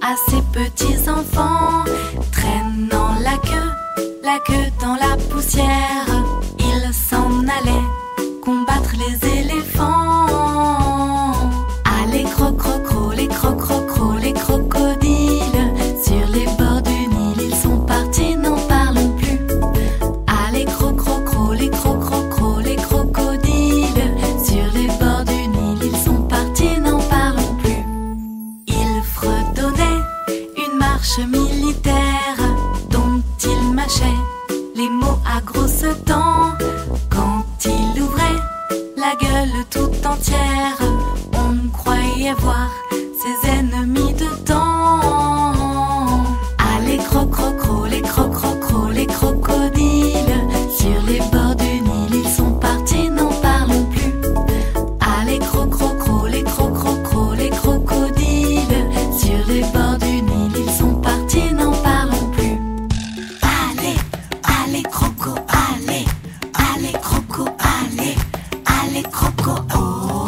à ses petits enfants, traînant la queue dans la poussière. Il s'en allait combattre les éléphants. Ah, les crococros, les crococros, les crocodiles, sur les bords du Nil, ils sont partis, n'en parlons plus. Ah, les crococros, les crococros, les crocodiles, sur les bords du Nil, ils sont partis, n'en parlons plus. Ils fredonnaient une marche militaire dont ils mâchaient les mots à grosses dents. Quand il ouvrait la gueule tout entière, on croyait voir ses ennemis dedans. Ah, les crococros, les crococros, les crocodiles, sur les bords du Nil, ils sont partis, n'en parlons plus. Ah, les crococros, les crococros, les crocodiles, sur les bords du Nil, ils sont partis, n'en parlons plus. Allez, croco, allez, croco, allez, croco, oh.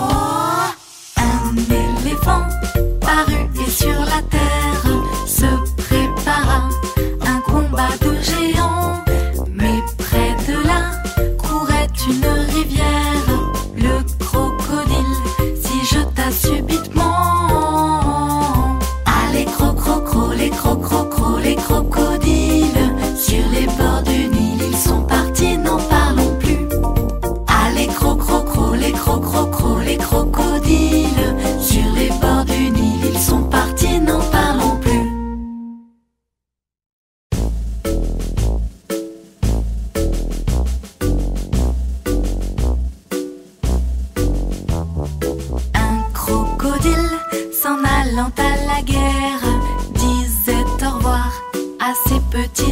Un éléphant parut et sur la terre se prépara un combat de géants. Mais près de là courait une rivière. Le crocodile s'y jeta subitement. Ah, les crococros, les crococros, les crocodiles, sur les bords du Nil, ils sont partis, n'en parlons plus. Ah, les crococros, les crococros, les crocodiles, sur les bords du Nil, ils sont partis, n'en parlons plus. Un crocodile, s'en allant à la guerre, disait au revoir à ses petits